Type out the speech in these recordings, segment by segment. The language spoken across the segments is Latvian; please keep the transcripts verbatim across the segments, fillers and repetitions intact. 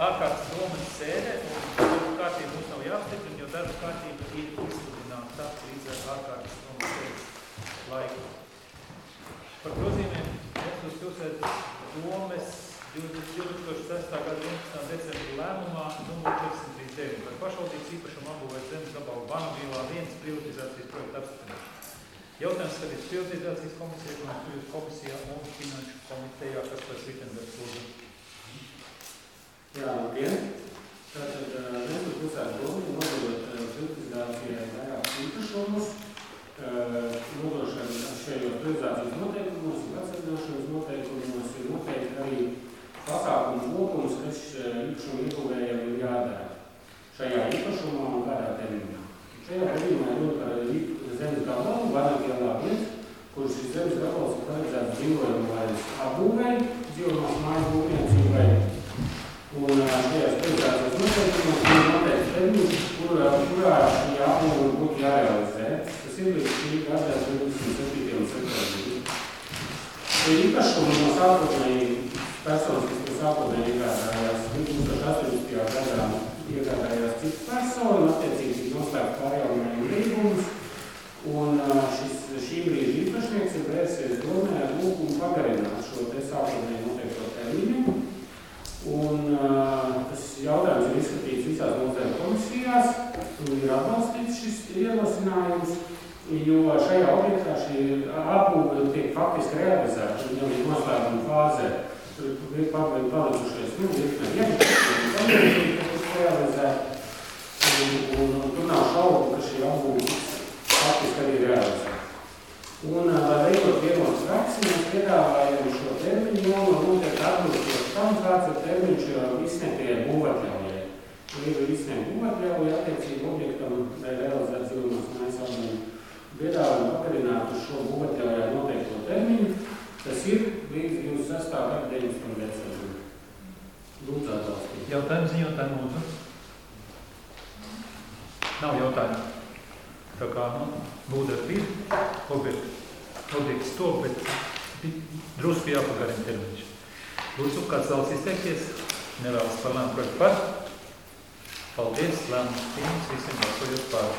ārkārtas domas sēde, un kārtība mums nav jāapstiprina, jo darba kārtība ir izsludināta līdz ar ārkārtas domas sēdes laiku. Par grozījumiem Ventspils pilsētas domes divtūkstoš sestā gada vienpadsmitā decembra lēmumā numur četrsimt trīsdesmit deviņi par pašvaldības īpašumu apbūvēt zemes gabalu Vanavīlā viens privatizācijas projekta apstiprināšanu. Jautājums skatīts privatizācijas komisijā, ekonomikas komisijā un finanšu komitejā, kas pēc Vitenbergs lūdzu. Jā, labdien. Tātad Ventspils pilsētas doma nododot privatizācijai vairākus īpašumus, nodošana šajos privatizācijas noteikumos un atsardzināšanas noteikumos ir noteikti arī pasākumu kopums, kas īpašumu ieguvējiem ir jādara šajā īpašumā un kādā termiņā. Šajā gadījumā ir par zemes gabalu Vanavīlā viens, kur šis zemes gabals ir paredzēts dzīvojumu vai apbūvei, dzīvojumās mājas būvniecībai. Un šajās privatizācijas noteikumos ir noteikti termiņš, kurā, kurā šī apbūve būtu jārealizē. Tas ir līdz šī gada divdesmit septītajam septembrim. Šie īpašumi no sākotnēji personas, kas no sākotnēji iegādājās divtūkstoš astoņdesmitajā gadā iegādājās citu personu, attiecīgi noslēgt pārjauninājuma līgumus. Un šis, šī brīža īpašnieks ir vērsies domē ar lūgumu pagarināt šo te sākotnēji noteikto termiņu. Un uh, tas jautājums ir izskatīts visās nozaru komisijās un ir atbalstīts šis ierosinājums, jo šajā objektā šī apbūve tiek faktiski realizēta, un jau ir noslēguma fāzē. Tur ir palikušais, nu, virkne iekšķi, kas realizēt, un, un, un tur nav šaubu, ka šī apbūve faktiski arī realizēta. Un, lai veidot vienos praksi, mēs piedāvājam šo termiņu, un noteikti atbilstoši tam, kāds ir termiņš izsniegtajai būvatļaujai. Ir izsniegt būvatļauja attiecīgi objektam, lai realizētu dzīvojumās mājas apbūvi. Piedāvājam pagarināt uz šo būvatļaujā noteikto termiņu. Tas ir līdz divdesmit sestā gada deviņpadsmitajam decembrim. Lūdzu atbalstīt. Jautājumu ziņotāju lūdzu. Nav jautājumu. Tā kā, nu, būda ir objekti, objekts to, bet drusku jāpagarina termiņš. Lūdzu, kāds vēlas izteikties? Nevēlas par lēmumu projektu par? Paldies, lēmums pieņems, visiem balsojot par.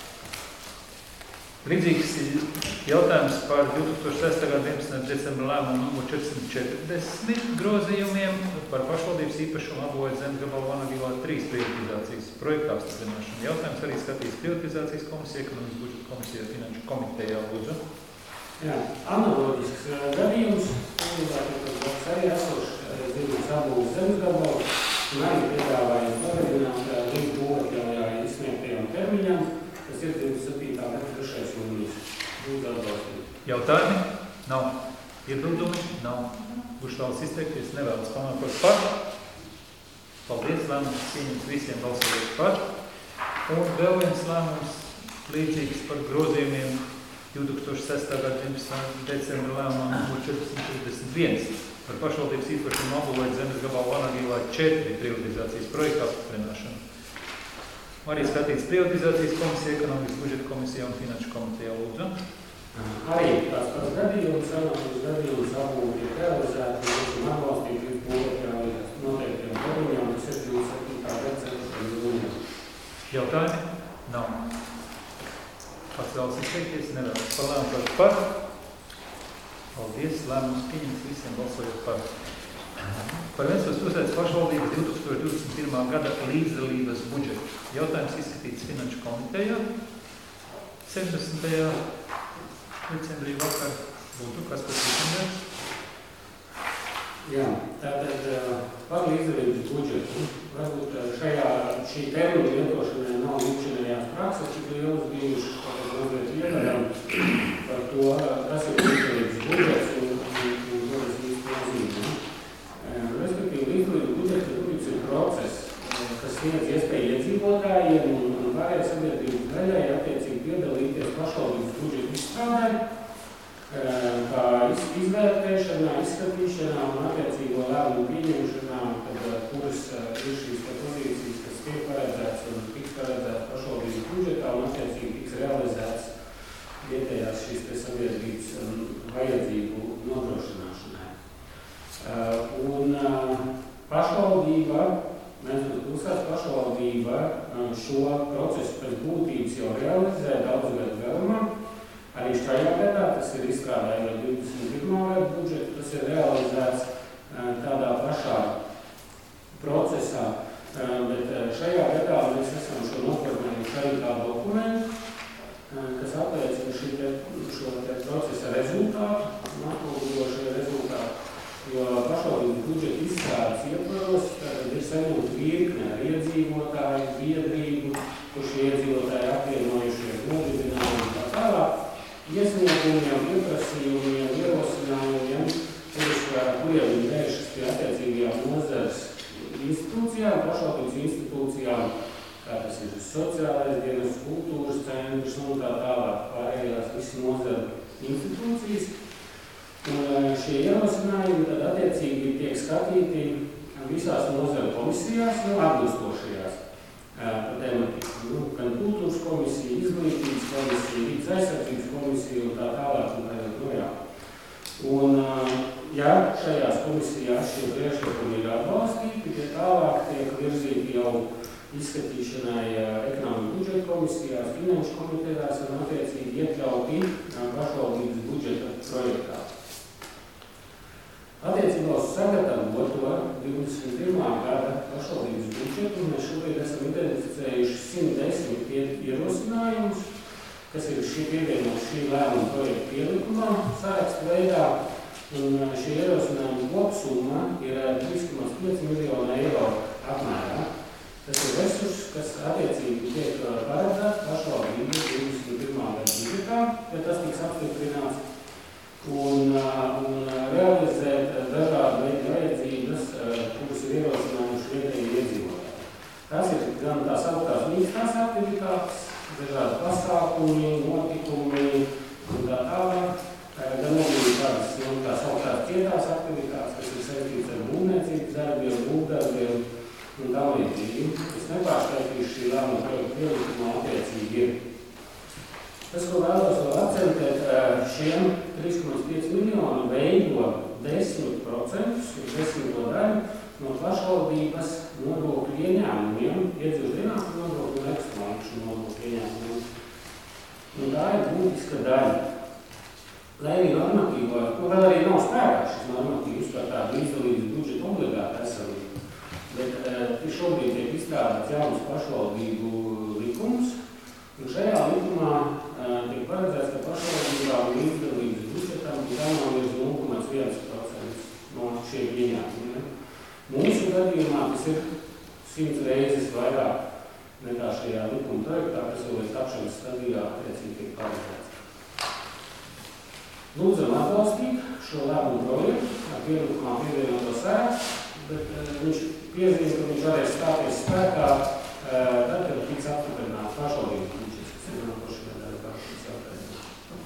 Līdzīgs jautājums par divtūkstoš sestā gada vienpadsmitā decembra lēmumu numur četrsimt četrdesmit grozījumiem par pašvaldības īpašumu apbūvēt zemes gabalu Vanavīlā trīs privatizācijas projekta apstiprināšanu. Jautājums arī skatīts privatizācijas komisija, ekonomikas budžeta komisija, finanšu komitejā lūdzu. Jā, analoģisks gadījums, kas arī esošs dzīvības apbūves zemes gabalu, un arī piedāvājam pagarināt līdz būvatļaujā izsniegtajam termiņam. Tas ir divdesmit septītā gada trešais jūnijas. Lūdzu atbalstīt. Jautājumi? Nav. Iebildumi? Nav. Kurš vēlas izteikties? Nevēlas panākot par? Paldies, lēmums pieņems visiem balsojot par. Un vēl viens lēmums līdzīgs par grozījumiem divtūkstoš sestā gada vienpadsmitā decembra lēmumā numur četrsimt četrdesmit viens par pašvaldības īpašumu apbūvēt zemes gabalu Vanavīlā četri privatizācijas projekta apstiprināšanu. Arī skatīts privatizācijas komisija, ekonomikas budžeta komisija un finanšu komitejā lūdzu. Arī tās pats gadījums, analoģisks gadījums apbūve ir realizēta, un atbalstīt līdz būvatļaujas noteiktiem termiņiem, kas ir divdesmit septītā decembra jūnijā. Jautājumi? Nav. Pats vēlas izteikties, nevēlas par lēmumu par. Paldies, lēmums pieņems visiem balsojot par. Par Ventspils pilsētas pašvaldības divtūkstoš divdesmit pirmā gada līdzdalības budžetu. Jautājums izskatīts finanšu komitejā. septiņdesmitajā decembrī vakar būtu, kas pēc Vitenbergs? Jā, tātad par līdzdalības budžetu. Varbūt šajā šī termiņa lietošanai nav līdzinājās prakses, cik lielas bijušas, kāpēc mazliet ievaram par to, kas ir līdzdalības budžets un, un, un to es īsti nozīmē. Respektīvi, līdzdalības budžeta budžets ir process, kas sniedz iespēju iedzīvotājiem un, un pārējai sabiedrības daļai attiecīgi piedalīties pašvaldības budžeta izstrādē, kā izvērtēšanā, izskatīšanā un attiecīgo lēmumu pieņemšanā, kad kuras ir šīs pozīcijas, kas tiek paredzēts un tiks paredzēts pašvaldības budžetā un attiecīgi tiks realizēts vietējās šīs te sabiedrības vajadzību nodrošināšanai. Un pašvaldība šo procesu pēc būtības jau realizē daudz gadu garumā. Arī šajā gadā tas ir izstrādājot divdesmit pirmā gada budžetu, tas ir realizēts tādā pašā procesā, bet šajā gadā mēs esam šo noformējuši arī kā dokumentu, kas apliecina šī te, šo te procesa rezultātu, atspoguļošie rezultāti, jo pašvaldības budžeta izstrādes ietvaros ir saņemta virkne ar iedzīvotāju, biedrību, kur šie iedzīvotāji apvienojušies nodibinājumi tā tālāk, iesniegumiem, pieprasījumiem, ierosinājumiem, kuriem viņi vēršas pie attiecīgajām nozares institūcijām, pašvaldības institūcijām, kā tas ir sociālais dienas, kultūras centrs un tā tālāk pārējās visas nozaru institūcijas. Un šie ierosinājumi tad attiecīgi tiek skatīti visās nozaru komisijās, nu, atbilstošajās par tematiku. Nu, gan kultūras komisija, izglītības komisija, vidas aizsardzības komisija un tā tālāk un tā joprojām. Un, ja šajās komisijās šie priekšlikumi ir atbalstīti, tie tālāk tiek virzīti jau izskatīšanai ekonomikas budžeta komisijās, finanšu komitejās un attiecīgi iekļauti pašvaldības budžeta projektā. Attiecībā uz sagatavoto divdesmit pirmā gada pašvaldības budžetu mēs šobrīd esam identificējuši simt desmit ierosinājumus, kas ir šī pievienot šī lēmuma projekta pielikumā sarakstu veidā, un šie ierosinājumi kopsumma ir trīs komats pieci miljonu eiro apmērā. Tas ir resurss, kas attiecīgi tiek paredzēts pašvaldības divdesmit pirmā gada budžetā, ja tas tiks apstiprināts, un, un realizēt dažādu veidu vajadzības, kuras ir ierosinājuši vietēji iedzīvotāji. Tas ir gan tās augtās mīkstās aktivitātes, dažādi pasākumi, notikumi un tā tālāk, gan arī tādas, nu, tās augtās cietās aktivitātes, kas ir saistītas ar būvniecības darbiem, būvdarbiem un tā līdzīgi. Es nepārskaitīšu šī lēmuma projekta pielikumā attiecīgi ir. Tas, ko vēlos vēl akcentēt, šiem trīs komats pieci miljonu veido desmit procentus, desmito daļu no pašvaldības nodokļu ieņēmumiem, iedzīvotāju ienākumu nodokļu un ekstrāmakšu nodokļu ieņēmumiem. Un tā ir būtiska daļa. Lai arī normatīvā, nu vēl arī nav spēkā šis normatīvs par tādu līdzdalības budžeta obligātu esamību, bet uh, šobrīd tiek izstrādāts jauns pašvaldību likums, un šajā likumā uh, tiek paredzēts, ka pašvaldībām līdzdalības budžetam būtu jānovirz nulle komats viens procents no šiem ieņēmumiem. Mūsu gadījumā tas ir simts reizes vairāk nekā šajā likuma projektā, kas vēl ir tapšanas stadijā, attiecīgi tiek paredzēts. Lūdzam atbalstīt šo lēmumu projektu, ar pielikumā pievienoto sarakstu, bet uh, viņš piezīmē, ka viņš varēs stāties spēkā, uh, tad, kad tiks apstiprināts pašvaldības budžets, kas ir nākošajā gadā kārtības jautājumā.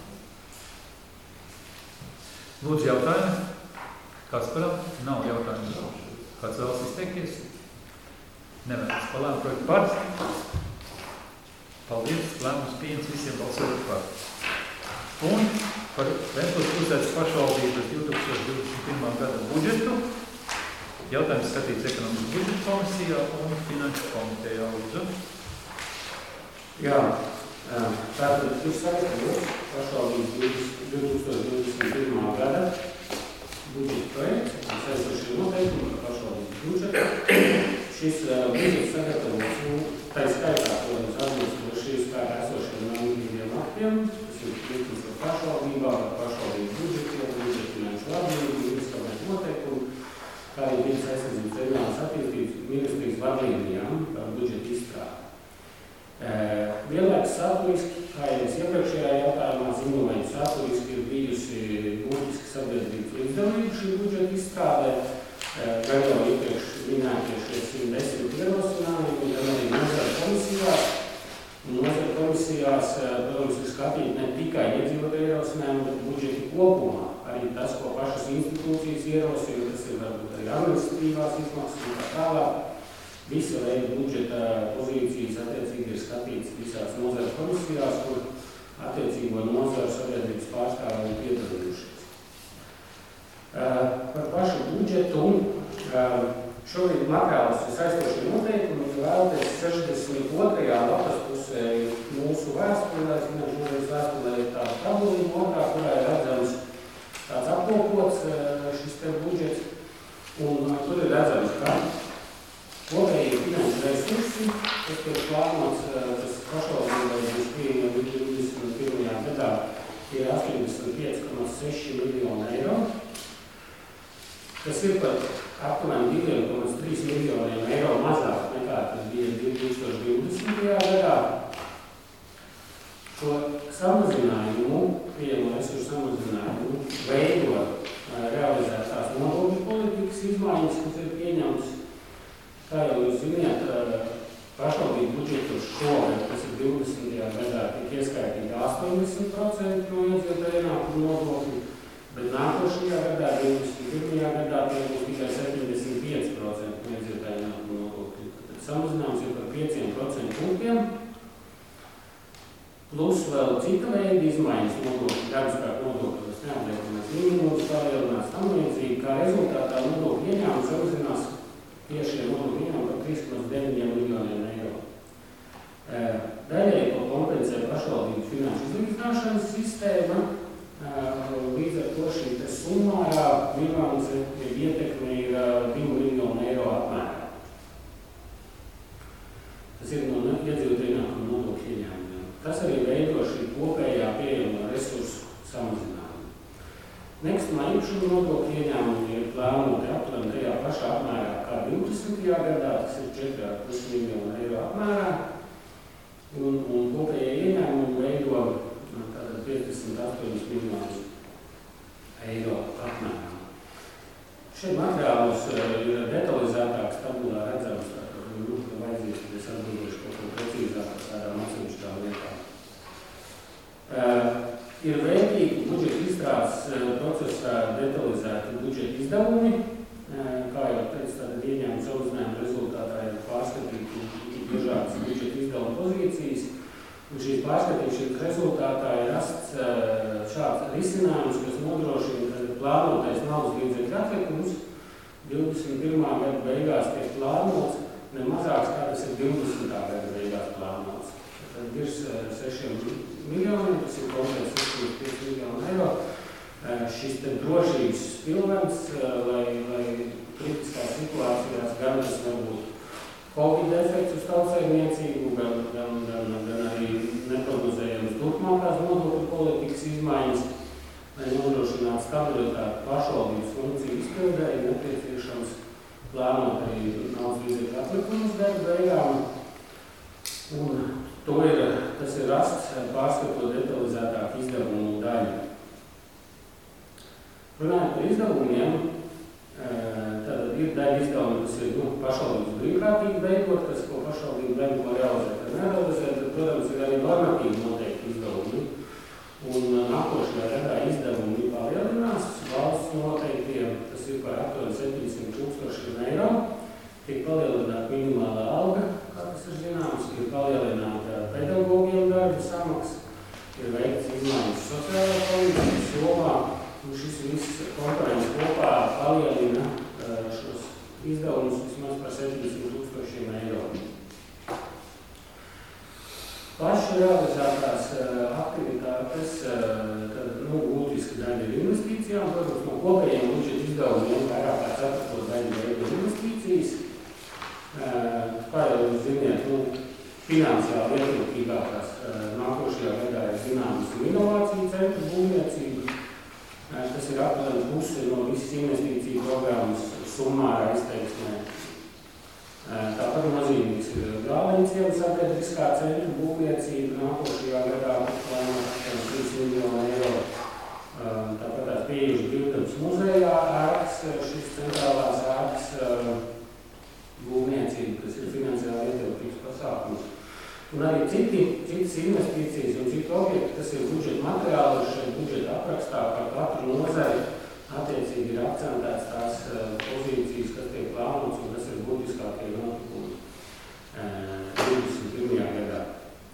Lūdzu jautājumi? Kasparam? Nav jautājumu. Kāds vēlas izteikties? Nevēlas. Par lēmumu projektu par? Paldies. Lēmums pieņems visiem balsojot par. Un par Ventspils pilsētas pašvaldības divi tūkstoši divdesmit pirmā gada budžetu. Jautājums skatīts ekonomikas budžeta komisijā un finanšu komitejā. Lūdzu. Jā, tātad jūs sagatavot pašvaldības divi tūkstoši divdesmit pirmā gada budžeta projekts, kas aizsošie noteikumi par pašvaldības budžetu. Šis uh, budžets sagatavots, nu, tā skaitā, protams, atbilstoši šī spēkā esošiem normatīviem aktiem, kas ir likums par pašvaldībām, par pašvaldības budžetiem, budžeta finanšu vadlīniju, izskatīt noteikumu, kā arī vidas aizsardzības reģionālās attīstības ministrijas vadlīnijām par budžeta izstrādi. Uh, vienlaikus saturiski, kā jau es iepriekšējā jautājumā ziņoju, saturiski ir bijusi būtiski sabiedrības līdzdalība šī budžeta izstrādē, gan jau iepriekš minētie šie simt desmit ierosinājumi, gan arī nozara komisijās. Nozara komisijās, protams, ir skatīt ne tikai iedzīvotāju ierosinājumi, bet budžeti kopumā. Arī tas, ko pašas institūcijas ierosina, tas ir varbūt arī administratīvās izmaksas un tā tālāk. Visa veida budžeta pozīcijas attiecīgi ir skatīts visās nozara komisijās, kur attiecīgo nozaru sabiedrības pārstāvji ir piedalījušies. Uh, par pašu budžetu uh, šobrīd materiālus ir saistošie noteikumi, ja vēlaties sešdesmit otrajā lapas pusē mūsu vēstulē, finanšu nodaļas vēstulē ir tāda tabulīna otrā, kurā ir redzams tāds apkopots šis te budžets, un tur ir redzams, ka kopējie finanšu resursi, kas tiek plānots, tas pašvaldībai būs pieejami divdesmit pirmajā gadā, ir astoņdesmit pieci komā seši miljoni eiro. Tas ir par aptuveni divi komā trīs miljoniem eiro mazāk nekā tas bija divi tūkstoši divdesmitajā gadā. Šo samazinājumu, pieejamo resursu samazinājumu, veido realizētās nodokļu politikas izmaiņas, kas ir pieņemtas. Kā jau jūs ziniet, pašvaldību budžetus šogad, kas ir divdesmitajā gadā, tiek ieskaitīti astoņdesmit procenti no iedzīvotāju ienākumu nodokļu, bet nākošajā gadā, divdesmit pirmajā gadā, tie būs tikai septiņdesmit pieci procenti no iedzīvotāju ienākumu nodokļu. Tad samazinājums ir par pieciem procentu punktiem, plus vēl cita veida izmaiņas nodokļu, darbspēku nodokļu, tas neapliekamais minimums palielinās tam līdzīgi, kā rezultātā nodokļu ieņēmumi samazinās tiešie nodokļu ieņēmumi par trīs komā deviņi miljoniem eiro. Daļēji to kompensē pašvaldības finanšu izlīdzināšanas sistēma, līdz ar to šī summārā minimums ir ietekme ir divu miljonu eiro apmērā. Tas ir no iedzīvotāju ienākumu nodokļu ieņēmumiem. Tas arī veido šī kopējā pieejamo resursu samazinājumu. Nekustamā īpašuma nodokļu ieņēmumi ir plānoti aptuveni tajā pašā apmērā kā divdesmitajā gadā, tas ir četri komā pieci miljonu eiro apmērā, un, un kopējie ieņēmumi veido tātad piecdesmit astoņi miljonus eiro apmērā. Šeit materiālos ir detalizētāks tabulā redzams, tātad, nu, ka vajadzīgs, tad es atbildēšu kaut ko precīzāk par tādām atsevišķām lietām. Uh, Ir vērtīgi budžeta izstrādes procesā detalizēti budžeta izdevumi. Kā jau teicu, tātad ieņēmumu samazinājumu rezultātā ir pārskatīti dažādas budžeta izdevuma pozīcijas. Un šīs pārskatīšanas rezultātā ir rasts šāds risinājums, kas nodrošina, ka plānotais naudas līdzekļu atlikums divdesmit pirmā gada beigās tiek plānots ne mazāks, kā tas ir divdesmitā gada beigās plānots. Tad virs sešiem miljoniem, tas ir konkrēti septiņdesmit pieci miljoni eiro. Šis te drošības pilvens, lai, lai kritiskās situācijās gan tas nebūtu Covid efekts uz tautsaimniecību, gan, gan, gan, gan arī neprognozējams turpmākās nodokļu politikas izmaiņas, lai nodrošinātu stabilitāti pašvaldības funkciju izpildē, ir nepieciešams plānot arī naudas līdzekļu atlikumus gada beigām. Un to ir, tas ir rasts pārskatot detalizētāk izdevumu daļu. Runājot par izdevumiem, tad ir daļa izdevumi, kas ir nu, pašvaldības brīvprātīgi veidot, kas ko pašvaldība veido ko realizēt ar nerealizēt, tad, protams, ir arī normatīvi noteikti izdevumi. Un nākošajā gadā izdevumi palielinās valsts noteiktiem, tas ir par aptuveni septiņsimt tūkstošiem eiro, tiek palielināta minimālā alga, kā tas ir zināms, ir palielināta pedagogiem darba samaksa, ir veikts izmaiņas sociālajā palīdzības jomā, un šis viss komponents kopā palielina šos izdevumus vismaz par septiņsimt tūkstošiem eiro. Paši realizētās aktivitātes, tad, nu, būtiski daļa ir investīcijām, protams, no kopējiem budžeta izdevumiem vairāk kā ceturto daļu veido investīcijas. Kā jau jūs ziniet, nu, finansiāli ietilpīgākās nākošajā gadā ir zināmas un inovāciju centru būvniecība. Tas ir aptuveni pusi no visas investīciju programmas summārā izteiksmē. Tāpat nozīmīgs ir Gāleņas ielas sabiedriskā centra būvniecība nākošajā gadā plānota trīs miljoni eiro. Tāpat tās pieejas Brīvdabas muzejā ēkas, šis centrālās ēkas būvniecība, kas ir finansiāli ietilpīgs pasākums. Un arī citi, citas investīcijas un citu objekti, kas ir budžeta materiāli, šeit budžeta aprakstā, kā katru nozari attiecīgi ir akcentēts tās pozīcijas, kas tiek plānots un kas ir būtiskākie notikumi divdesmit pirmajā gadā.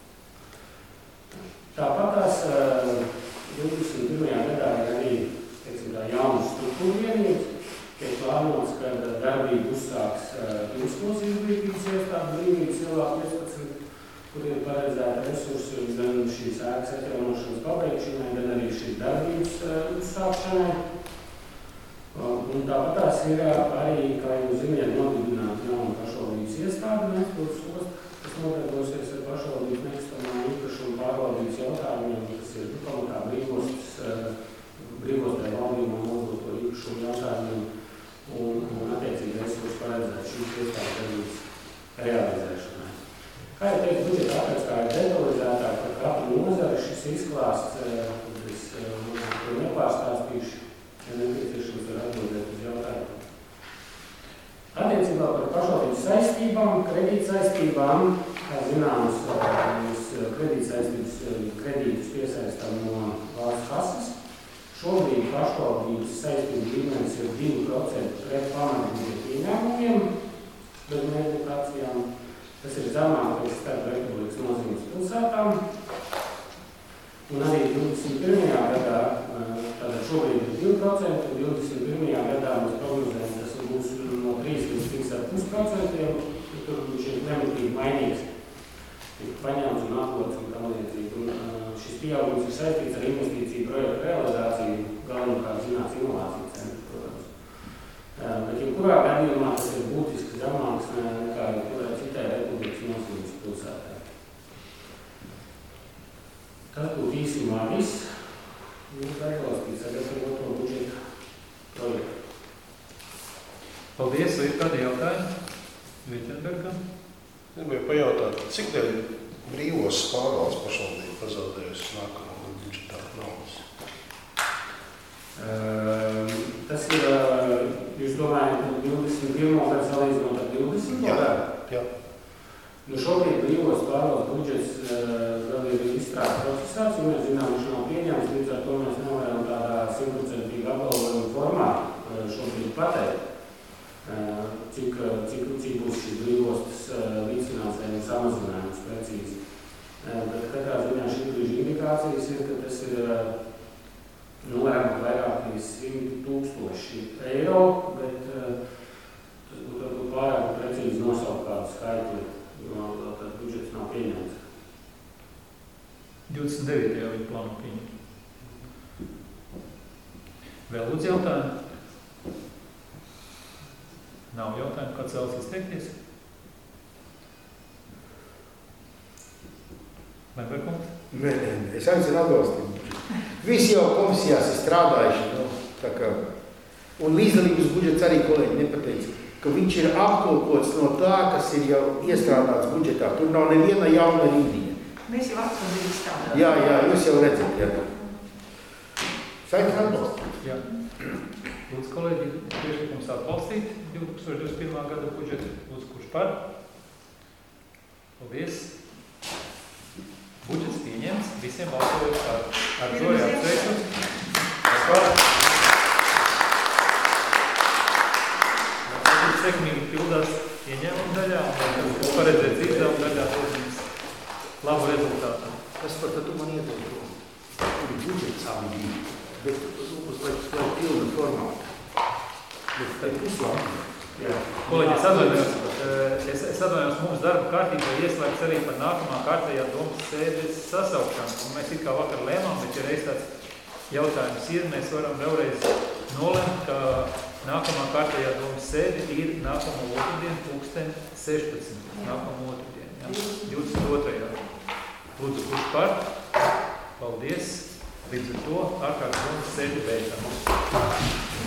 Tāpat tās divdesmit pirmajā gadā ir arī, teiksim tā, jaunas struktūra vienības, tiek plānots plānots, ka darbību uzsāks pilsnos izglītības iestāde brīvības ielā piecpadsmit, kur ir paredzēta resursi gan šīs ēkas atjaunošanas pabeigšanai, gan arī šīs darbības uzsākšanai. Un tāpat tās ir arī, kā jūs ziniet, nodibināt jaunu pašvaldības iestādi Nespilsnes ostu, kas nodarbosies ar pašvaldības nekustamā īpašuma pārvaldības jautājumiem, kas ir pamatā brīvostas, brīvostē valdībā nodoto īpašumu jautājumiem un, un attiecīgi resursi paredzēt šīs iestādes darbības realizēšanai. Kā jau teikt, budžeta aprakstā ir detalizētāk par katru nozari šis izklāsts, es to nepārstāstīšu. Ja nepieciešams var atbildēt uz jautājumu. Attiecībā par pašvaldības saistībām, kredītsaistībām, kā zināms, mēs kredītsaistības kredītus piesaistām no valsts kases. Šobrīd pašvaldības saistību līmenis ir divi procenti pret pamatbudžeta ieņēmumiem, bez mērķitācijām. Tas ir zemākais starp republikas nozīmes pilsētām. Un arī divdesmit pirmajā gadā, tātad šobrīd ir divi procenti, un divdesmit pirmajā gadā mēs prognozējam, tas būs no trīs līdz trīs ar pus procentiem, tur viņš ir nemitīgi mainīgs, tik paņemts un atlots un tam līdzīgi. Un šis pieaugums ir saistīts ar investīciju projektu realizāciju, galvenokārt zināts inovāciju centru, protams. Bet jebkurā gadījumā tas ir būtiski zemāks nekā jebkurā citai republikas nozīmes pilsētā. Tas būtu īsumā viss. Jūs atbalstīt sagatavoto budžeta projektu. Paldies, vai ir kādi jautājumi? Vitenbergam? Gribēju pajautāt, cik dēļ brīvos pārvaldes pašvaldība pazaudējusi nākamo budžetā naudas? Uh, tas ir, uh, jūs domājat, ka divdesmit pirmo gadu salīdzinot ar divdesmito gadu? Jā. Nu, šobrīd brīvos pārvaldes budžets uh, vēl ir izstrādes procesā, un mēs zinām, viņš nav pieņemts, līdz ar to mēs nevaram tādā simtprocentīgi apgalvojuma formā uh, šobrīd pateikt, uh, cik, cik, cik būs šis brīvostas uh, līdzfinansējuma samazinājums precīzi. Uh, bet katrā ziņā šī brīža indikācijas ir, ka tas ir uh, nu, vairāk vairāk simt tūkstoši eiro, bet uh, tas būtu varbūt pārāk precīzi nosaukt kādu skaitli. Jo tad budžets nav pieņemts. divdesmit devītajā viņa plānu pieņemt. Vēl lūdzu jautājumu? Nav jautājumu, kāds vēlas izteikties? Lemberkungs? Nē, nē, es aicinu atbalstīt. Visi jau komisijās ir strādājuši, nu, tā kā, un līdzdalības budžets arī kolēģi nepateica, ka viņš ir apkopots no tā, kas ir jau iestrādāts budžetā. Tur nav neviena jauna rindiņa. Mēs jau atbildīgi strādājam. Jā, jā, jūs jau redzat, jā. Saikni atbalstīt. Jā. Lūdzu, kolēģi, priekšlikums atbalstīt divi tūkstoši divdesmit pirmā gada budžetu. Lūdzu, kurš par? Paldies. Budžets pieņemts. Visiem balsojot par. Ar to jāapsveicu. Par. Sekmīgi pildās ieņēmuma daļā un paredzēts izdevuma daļā nozīmes labu rezultātu. Tas par tad tu man iedod to. Tur ir budžets abi, bet uz lai, lai pilna formāta. Bet tā ir puslāma. Kolēģi, es atvainojos, es, es atvainojos mums darba kārtībā ieslēgts arī par nākamā kārtējā domas sēdes sasaukšanu. Un mēs it kā vakar lēmām, bet ja reiz tāds jautājums ir, mēs varam vēlreiz nolemt, ka nākamā kārtējā domas sēde ir nākamā otrdien, pulksten sešpadsmit. Nākamā otrdien, jā? divdesmit otrajā Lūdzu, kurš par? Paldies. Līdz ar to ārkārtas domas sēde beidzam.